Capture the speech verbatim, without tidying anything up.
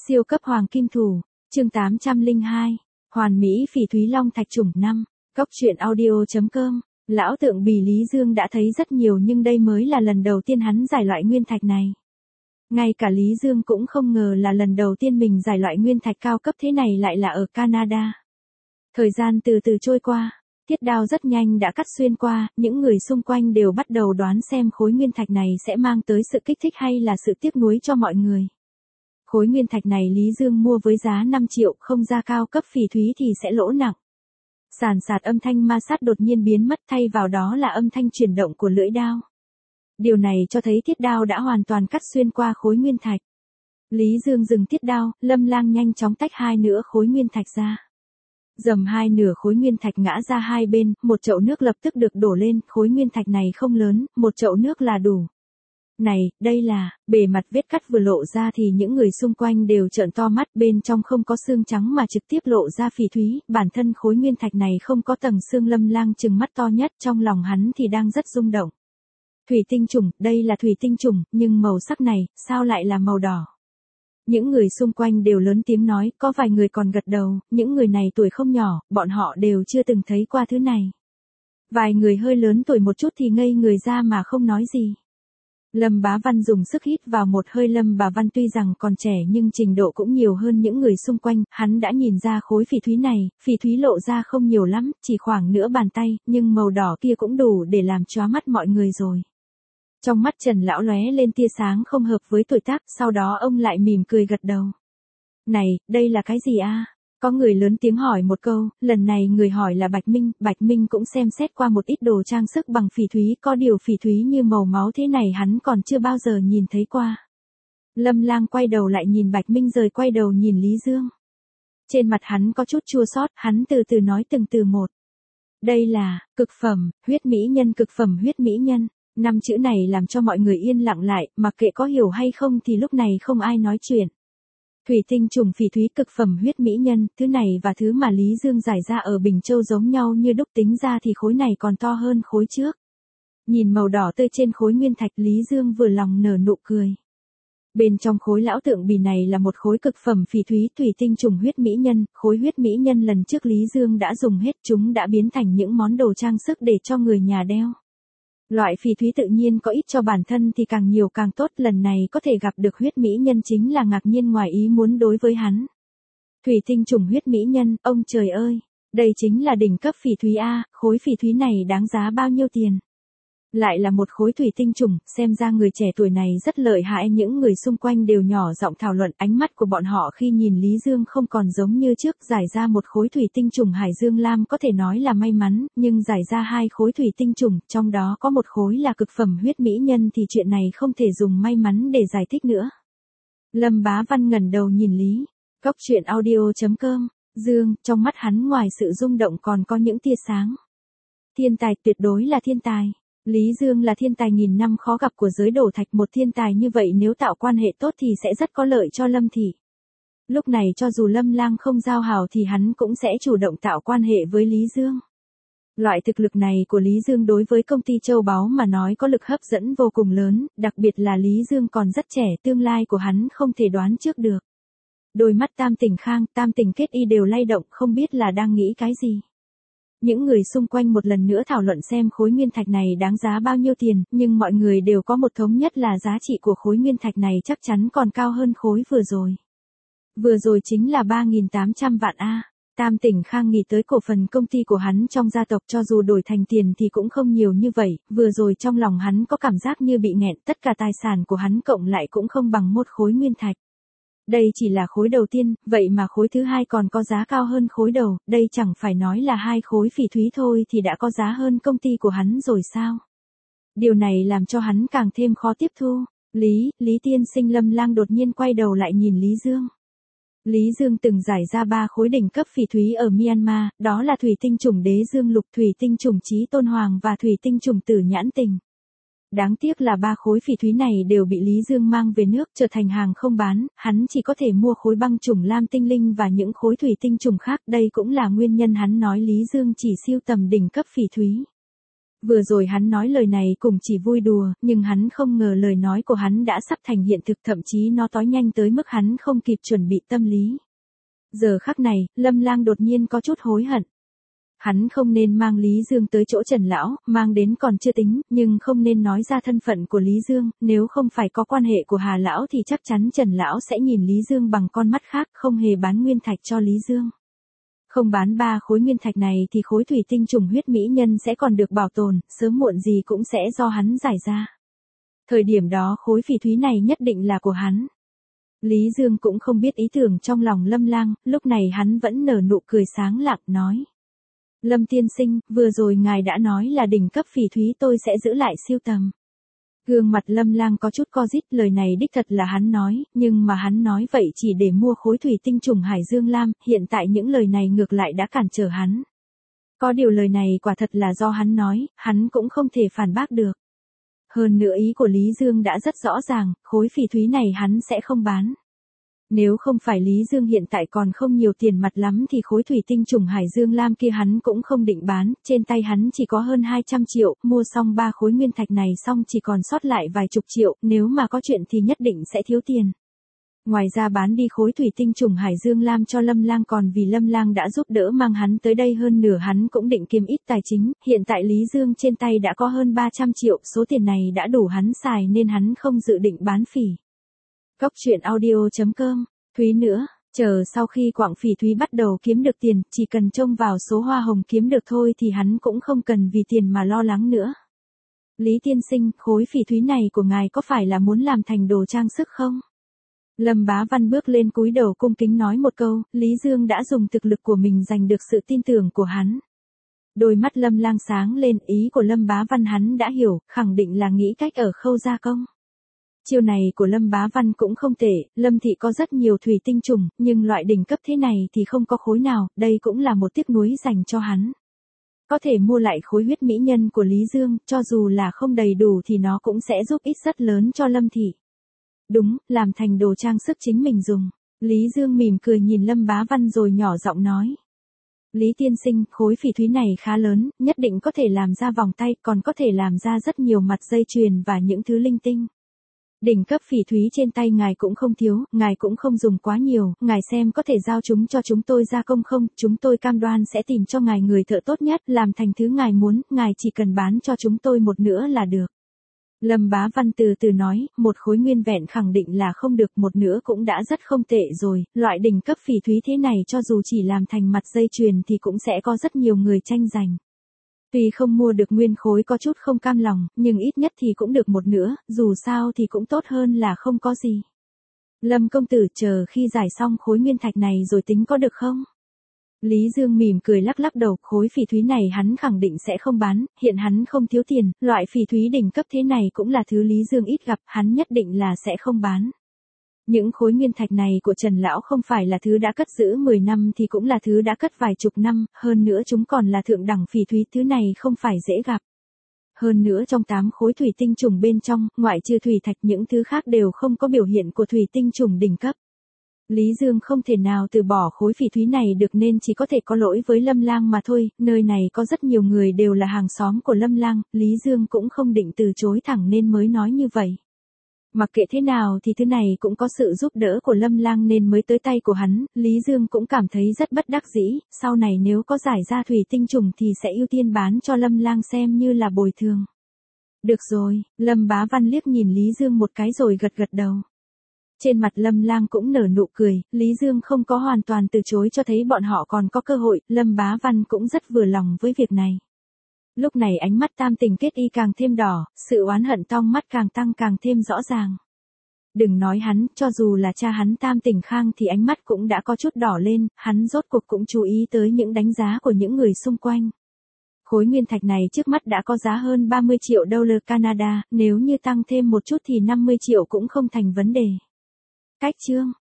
Siêu cấp hoàng kim thủ, chương tám trăm lẻ hai, hoàn mỹ phỉ thúy long thạch chủng năm, cốc truyện audio.com, lão tượng bì Lý Dương đã thấy rất nhiều nhưng đây mới là lần đầu tiên hắn giải loại nguyên thạch này. Ngay cả Lý Dương cũng không ngờ là lần đầu tiên mình giải loại nguyên thạch cao cấp thế này lại là ở Canada. Thời gian từ từ trôi qua, thiết đao rất nhanh đã cắt xuyên qua, những người xung quanh đều bắt đầu đoán xem khối nguyên thạch này sẽ mang tới sự kích thích hay là sự tiếc nuối cho mọi người. Khối nguyên thạch này Lý Dương mua với giá năm triệu, không ra cao cấp phỉ thúy thì sẽ lỗ nặng. Sàn sạt âm thanh ma sát đột nhiên biến mất, thay vào đó là âm thanh chuyển động của lưỡi đao. Điều này cho thấy thiết đao đã hoàn toàn cắt xuyên qua khối nguyên thạch. Lý Dương dừng thiết đao, Lâm Lang nhanh chóng tách hai nửa khối nguyên thạch ra. Dầm hai nửa khối nguyên thạch ngã ra hai bên, một chậu nước lập tức được đổ lên, khối nguyên thạch này không lớn, một chậu nước là đủ. Này, đây là, bề mặt vết cắt vừa lộ ra thì những người xung quanh đều trợn to mắt, bên trong không có xương trắng mà trực tiếp lộ ra phỉ thúy, bản thân khối nguyên thạch này không có tầng xương. Lâm Lang trừng mắt to nhất, trong lòng hắn thì đang rất rung động. Thủy tinh trùng, đây là thủy tinh trùng, nhưng màu sắc này, sao lại là màu đỏ? Những người xung quanh đều lớn tiếng nói, có vài người còn gật đầu, những người này tuổi không nhỏ, bọn họ đều chưa từng thấy qua thứ này. Vài người hơi lớn tuổi một chút thì ngây người ra mà không nói gì. Lâm Bá Văn dùng sức hít vào một hơi. Lâm Bá Văn tuy rằng còn trẻ nhưng trình độ cũng nhiều hơn những người xung quanh, hắn đã nhìn ra khối phỉ thúy này, phỉ thúy lộ ra không nhiều lắm, chỉ khoảng nửa bàn tay, nhưng màu đỏ kia cũng đủ để làm chóa mắt mọi người rồi. Trong mắt Trần lão lóe lên tia sáng không hợp với tuổi tác, sau đó ông lại mỉm cười gật đầu. Này, đây là cái gì a? Có người lớn tiếng hỏi một câu, lần này người hỏi là Bạch Minh, Bạch Minh cũng xem xét qua một ít đồ trang sức bằng phỉ thúy, có điều phỉ thúy như màu máu thế này hắn còn chưa bao giờ nhìn thấy qua. Lâm Lang quay đầu lại nhìn Bạch Minh rồi quay đầu nhìn Lý Dương. Trên mặt hắn có chút chua xót, hắn từ từ nói từng từ một. Đây là, cực phẩm, huyết mỹ nhân, cực phẩm huyết mỹ nhân. Năm chữ này làm cho mọi người yên lặng lại, mặc kệ có hiểu hay không thì lúc này không ai nói chuyện. Thủy tinh trùng phỉ thúy cực phẩm huyết mỹ nhân, thứ này và thứ mà Lý Dương giải ra ở Bình Châu giống nhau như đúc, tính ra thì khối này còn to hơn khối trước. Nhìn màu đỏ tươi trên khối nguyên thạch, Lý Dương vừa lòng nở nụ cười. Bên trong khối lão tượng bì này là một khối cực phẩm phỉ thúy thủy tinh trùng huyết mỹ nhân, khối huyết mỹ nhân lần trước Lý Dương đã dùng hết, chúng đã biến thành những món đồ trang sức để cho người nhà đeo. Loại phỉ thúy tự nhiên có ít cho bản thân thì càng nhiều càng tốt, lần này có thể gặp được huyết mỹ nhân chính là ngạc nhiên ngoài ý muốn đối với hắn. Thủy tinh trùng huyết mỹ nhân, ông trời ơi, đây chính là đỉnh cấp phỉ thúy a, khối phỉ thúy này đáng giá bao nhiêu tiền? Lại là một khối thủy tinh trùng, xem ra người trẻ tuổi này rất lợi hại. Những người xung quanh đều nhỏ giọng thảo luận, ánh mắt của bọn họ khi nhìn Lý Dương không còn giống như trước, giải ra một khối thủy tinh trùng Hải Dương Lam có thể nói là may mắn, nhưng giải ra hai khối thủy tinh trùng, trong đó có một khối là cực phẩm huyết mỹ nhân thì chuyện này không thể dùng may mắn để giải thích nữa. Lâm Bá Văn ngẩng đầu nhìn Lý, cốc truyện audio.com, Dương, trong mắt hắn ngoài sự rung động còn có những tia sáng. Thiên tài, tuyệt đối là thiên tài. Lý Dương là thiên tài nghìn năm khó gặp của giới đổ thạch, một thiên tài như vậy nếu tạo quan hệ tốt thì sẽ rất có lợi cho Lâm thị. Lúc này cho dù Lâm Lang không giao hảo thì hắn cũng sẽ chủ động tạo quan hệ với Lý Dương. Loại thực lực này của Lý Dương đối với công ty châu báu mà nói có lực hấp dẫn vô cùng lớn, đặc biệt là Lý Dương còn rất trẻ, tương lai của hắn không thể đoán trước được. Đôi mắt Tam Tỉnh Khang, Tam Tỉnh Kết Y đều lay động, không biết là đang nghĩ cái gì. Những người xung quanh một lần nữa thảo luận xem khối nguyên thạch này đáng giá bao nhiêu tiền, nhưng mọi người đều có một thống nhất là giá trị của khối nguyên thạch này chắc chắn còn cao hơn khối vừa rồi. Vừa rồi chính là ba nghìn tám trăm vạn a. Tam Tỉnh Khang nghĩ tới cổ phần công ty của hắn trong gia tộc, cho dù đổi thành tiền thì cũng không nhiều như vậy, vừa rồi trong lòng hắn có cảm giác như bị nghẹn, tất cả tài sản của hắn cộng lại cũng không bằng một khối nguyên thạch. Đây chỉ là khối đầu tiên, vậy mà khối thứ hai còn có giá cao hơn khối đầu, đây chẳng phải nói là hai khối phỉ thúy thôi thì đã có giá hơn công ty của hắn rồi sao? Điều này làm cho hắn càng thêm khó tiếp thu. Lý, Lý tiên sinh. Lâm Lang đột nhiên quay đầu lại nhìn Lý Dương. Lý Dương từng giải ra ba khối đỉnh cấp phỉ thúy ở Myanmar, đó là thủy tinh trùng Đế Dương Lục, thủy tinh trùng Chí Tôn Hoàng và thủy tinh trùng Tử Nhãn Tình. Đáng tiếc là ba khối phỉ thúy này đều bị Lý Dương mang về nước trở thành hàng không bán, hắn chỉ có thể mua khối băng trùng Lam Tinh Linh và những khối thủy tinh trùng khác, đây cũng là nguyên nhân hắn nói Lý Dương chỉ sưu tầm đỉnh cấp phỉ thúy. Vừa rồi hắn nói lời này cùng chỉ vui đùa, nhưng hắn không ngờ lời nói của hắn đã sắp thành hiện thực, thậm chí nó tối nhanh tới mức hắn không kịp chuẩn bị tâm lý. Giờ khắc này, Lâm Lang đột nhiên có chút hối hận. Hắn không nên mang Lý Dương tới chỗ Trần Lão, mang đến còn chưa tính, nhưng không nên nói ra thân phận của Lý Dương, nếu không phải có quan hệ của Hà Lão thì chắc chắn Trần Lão sẽ nhìn Lý Dương bằng con mắt khác, không hề bán nguyên thạch cho Lý Dương. Không bán ba khối nguyên thạch này thì khối thủy tinh trùng huyết mỹ nhân sẽ còn được bảo tồn, sớm muộn gì cũng sẽ do hắn giải ra. Thời điểm đó khối phỉ thúy này nhất định là của hắn. Lý Dương cũng không biết ý tưởng trong lòng Lâm Lang, lúc này hắn vẫn nở nụ cười sáng lạng nói. Lâm tiên sinh, vừa rồi ngài đã nói là đỉnh cấp phỉ thúy tôi sẽ giữ lại siêu tầm. Gương mặt Lâm Lang có chút co rít, lời này đích thật là hắn nói, nhưng mà hắn nói vậy chỉ để mua khối thủy tinh trùng Hải Dương Lam, hiện tại những lời này ngược lại đã cản trở hắn. Có điều lời này quả thật là do hắn nói, hắn cũng không thể phản bác được. Hơn nữa ý của Lý Dương đã rất rõ ràng, khối phỉ thúy này hắn sẽ không bán. Nếu không phải Lý Dương hiện tại còn không nhiều tiền mặt lắm thì khối thủy tinh trùng Hải Dương Lam kia hắn cũng không định bán, trên tay hắn chỉ có hơn hai trăm triệu, mua xong ba khối nguyên thạch này xong chỉ còn sót lại vài chục triệu, nếu mà có chuyện thì nhất định sẽ thiếu tiền. Ngoài ra bán đi khối thủy tinh trùng Hải Dương Lam cho Lâm Lang còn vì Lâm Lang đã giúp đỡ mang hắn tới đây, hơn nửa hắn cũng định kiếm ít tài chính, hiện tại Lý Dương trên tay đã có hơn ba trăm triệu, số tiền này đã đủ hắn xài nên hắn không dự định bán phỉ. Cốc truyện audio chấm com, Thúy nữa, chờ sau khi quặng phỉ thúy bắt đầu kiếm được tiền, chỉ cần trông vào số hoa hồng kiếm được thôi thì hắn cũng không cần vì tiền mà lo lắng nữa. Lý tiên sinh, khối phỉ thúy này của ngài có phải là muốn làm thành đồ trang sức không? Lâm Bá Văn bước lên cúi đầu cung kính nói một câu, Lý Dương đã dùng thực lực của mình giành được sự tin tưởng của hắn. Đôi mắt Lâm Lang sáng lên, ý của Lâm Bá Văn hắn đã hiểu, khẳng định là nghĩ cách ở khâu gia công. Chiêu này của Lâm Bá Văn cũng không tệ, Lâm thị có rất nhiều thủy tinh trùng, nhưng loại đỉnh cấp thế này thì không có khối nào, đây cũng là một tiếc nuối dành cho hắn. Có thể mua lại khối huyết mỹ nhân của Lý Dương, cho dù là không đầy đủ thì nó cũng sẽ giúp ích rất lớn cho Lâm thị. Đúng, làm thành đồ trang sức chính mình dùng. Lý Dương mỉm cười nhìn Lâm Bá Văn rồi nhỏ giọng nói. Lý tiên sinh, khối phỉ thúy này khá lớn, nhất định có thể làm ra vòng tay, còn có thể làm ra rất nhiều mặt dây chuyền và những thứ linh tinh. Đỉnh cấp phỉ thúy trên tay ngài cũng không thiếu, ngài cũng không dùng quá nhiều, ngài xem có thể giao chúng cho chúng tôi gia công không, chúng tôi cam đoan sẽ tìm cho ngài người thợ tốt nhất, làm thành thứ ngài muốn, ngài chỉ cần bán cho chúng tôi một nửa là được. Lâm Bá Văn từ từ nói, một khối nguyên vẹn khẳng định là không được, một nửa cũng đã rất không tệ rồi, loại đỉnh cấp phỉ thúy thế này cho dù chỉ làm thành mặt dây chuyền thì cũng sẽ có rất nhiều người tranh giành. Tuy không mua được nguyên khối có chút không cam lòng, nhưng ít nhất thì cũng được một nửa, dù sao thì cũng tốt hơn là không có gì. Lâm công tử, chờ khi giải xong khối nguyên thạch này rồi tính có được không? Lý Dương mỉm cười lắc lắc đầu, khối phỉ thúy này hắn khẳng định sẽ không bán, hiện hắn không thiếu tiền, loại phỉ thúy đỉnh cấp thế này cũng là thứ Lý Dương ít gặp, hắn nhất định là sẽ không bán. Những khối nguyên thạch này của Trần Lão không phải là thứ đã cất giữ mười năm thì cũng là thứ đã cất vài chục năm, hơn nữa chúng còn là thượng đẳng phỉ thúy, thứ này không phải dễ gặp. Hơn nữa trong tám khối thủy tinh trùng bên trong, ngoại trừ thủy thạch những thứ khác đều không có biểu hiện của thủy tinh trùng đỉnh cấp. Lý Dương không thể nào từ bỏ khối phỉ thúy này được nên chỉ có thể có lỗi với Lâm Lang mà thôi, nơi này có rất nhiều người đều là hàng xóm của Lâm Lang, Lý Dương cũng không định từ chối thẳng nên mới nói như vậy. Mặc kệ thế nào thì thứ này cũng có sự giúp đỡ của Lâm Lang nên mới tới tay của hắn, Lý Dương cũng cảm thấy rất bất đắc dĩ, sau này nếu có giải ra thủy tinh trùng thì sẽ ưu tiên bán cho Lâm Lang xem như là bồi thường. Được rồi, Lâm Bá Văn liếc nhìn Lý Dương một cái rồi gật gật đầu. Trên mặt Lâm Lang cũng nở nụ cười, Lý Dương không có hoàn toàn từ chối cho thấy bọn họ còn có cơ hội, Lâm Bá Văn cũng rất vừa lòng với việc này. Lúc này ánh mắt Tam Tình Kết Y càng thêm đỏ, sự oán hận trong mắt càng tăng càng thêm rõ ràng. Đừng nói hắn, cho dù là cha hắn Tam Tình Khang thì ánh mắt cũng đã có chút đỏ lên, hắn rốt cuộc cũng chú ý tới những đánh giá của những người xung quanh. Khối nguyên thạch này trước mắt đã có giá hơn ba mươi triệu đô la Canada, nếu như tăng thêm một chút thì năm mươi triệu cũng không thành vấn đề. Cách chương